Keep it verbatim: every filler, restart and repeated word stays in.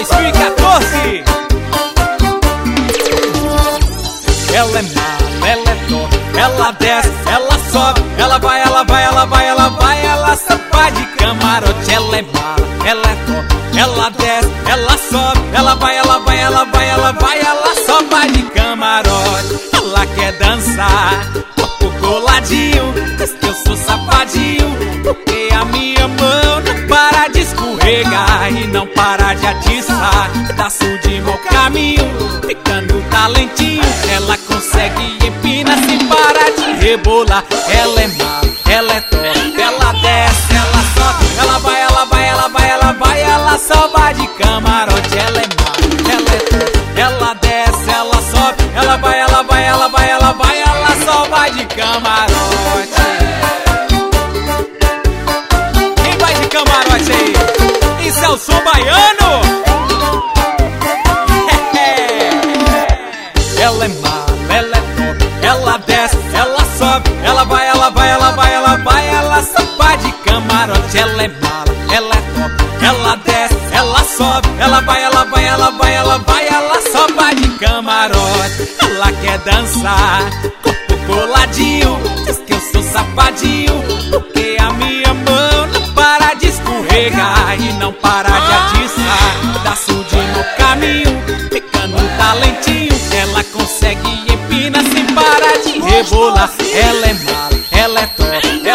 dois mil e quatorze. Ela é mala, ela é top, ela desce, ela sobe, ela vai, ela vai, ela vai, ela vai, ela samba de camarote. Ela é mala, ela é top, ela desce, ela sobe, ela vai, ela vai, ela vai, ela vai, ela samba de camarote. Ela quer dançar, corpo coladinho, diz que eu sou safadinho, porque a minha mão não para de escorregar e não para de atiçar. Traço de mau caminho, ficando talentinho, ela consegue empina sem parar de rebolar. Ela é mala, ela é top, ela desce, ela sobe, ela vai, ela vai, ela vai, ela vai, ela só vai de camarote. Ela é mala, ela é top, ela desce, ela sobe, ela vai, ela vai, ela vai, ela vai, ela só vai de camarote. Quem vai de camarote aí? Isso é o som baiano? Ela é mala, ela é top, ela desce, ela sobe, ela vai, ela vai, ela vai, ela vai, ela samba de camarote. Ela é mala, ela é top, ela desce, ela sobe, ela vai, ela vai, ela vai, ela vai, ela samba de camarote. Ela quer dançar, corpo coladinho, diz que eu sou safadinho, porque a minha mão não para de escorregar e não para de atiçar. Traço de mau caminho, ficando um talentinho, ela consegue empina sem parar de rebolar. Ela é mala, ela é top,